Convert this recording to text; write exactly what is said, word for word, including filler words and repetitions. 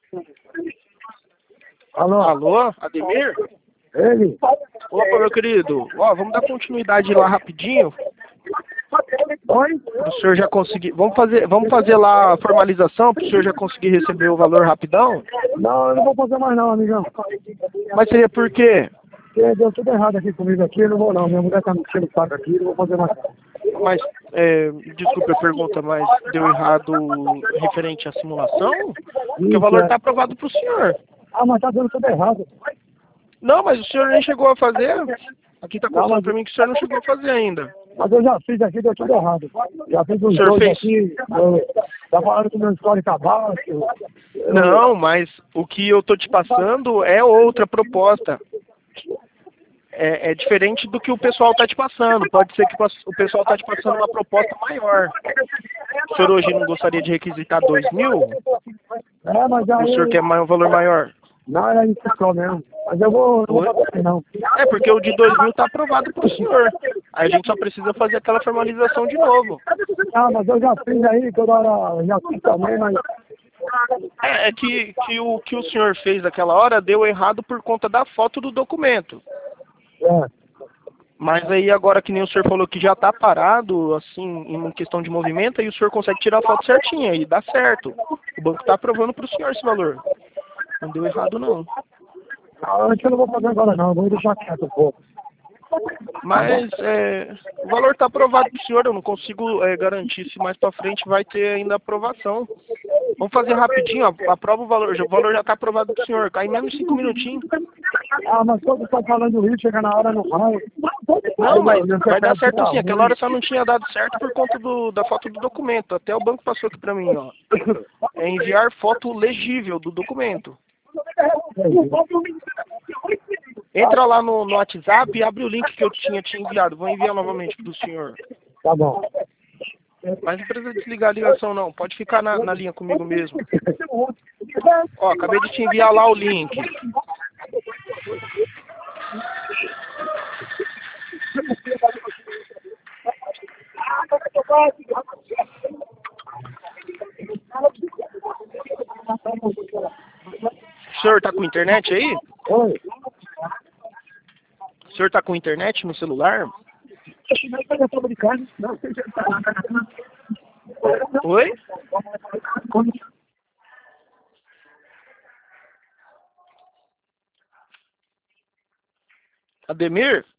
Alô? Alô, Ademir? Ele? Opa, meu querido. Ó, vamos dar continuidade lá rapidinho. Oi? Para o senhor já conseguir. Vamos fazer, vamos fazer lá a formalização para o senhor já conseguir receber o valor rapidão? Não, eu não vou fazer mais não, amigão. Mas seria por quê? Porque deu tudo errado aqui comigo aqui, eu não vou não. Minha mulher tá me enchendo o saco aqui, eu não vou fazer mais. Mas, é, desculpe a pergunta, mas deu errado referente à simulação? Porque o Isso, valor é. está aprovado para o senhor. Ah, mas tá dando tudo errado. Não, mas o senhor nem chegou a fazer. Aqui está Não, constando mas, para mim que o senhor não chegou a fazer ainda. mas eu já fiz aqui, deu tudo errado. Já fiz O uns senhor dois fez? aqui, eu, tá falando que o meu score tá baixo. Eu, Não, mas o que eu tô te passando é outra proposta. É, é diferente do que o pessoal tá te passando. Pode ser que o pessoal tá te passando uma proposta maior. O senhor hoje não gostaria de requisitar dois mil? É, mas O senhor aí... quer mais um valor maior? Não, era isso só mesmo. Mas eu vou, não vou Oi? fazer assim, não. É, porque o de dois mil tá aprovado pro senhor. Aí a gente só precisa fazer aquela formalização de novo. Ah, mas eu já fiz aí, toda hora já fiz também, mas... É, é que, que, o, que o senhor fez naquela hora deu errado por conta da foto do documento. É. Mas aí agora que nem o senhor falou que já está parado, assim, em questão de movimento, aí o senhor consegue tirar a foto certinha e dá certo. O banco está aprovando para o senhor esse valor. Não deu errado não. Não, acho que eu não vou fazer agora não, vou deixar quieto um pouco. Mas é, o valor está aprovado para o senhor, eu não consigo é, garantir se mais para frente vai ter ainda aprovação. Vamos fazer rapidinho, ó, aprova o valor, o valor já está aprovado para o senhor, cai em menos de cinco minutinhos. Ah, mas quando você tá falando isso, chega na hora não vai. Não, mas Aí, meu vai dar C P F certo tá sim. Aquela ruim. hora só não tinha dado certo por conta do, da foto do documento. Até o banco passou aqui para mim, ó. É enviar foto legível do documento. Entra lá no, no WhatsApp e abre o link que eu tinha te enviado. Vou enviar novamente para o senhor. Tá bom. Mas não precisa desligar a ligação não. Pode ficar na, na linha comigo mesmo. Ó, acabei de te enviar lá o link. O senhor tá com internet aí? Oi. O senhor tá com internet no celular? Oi? Ademir?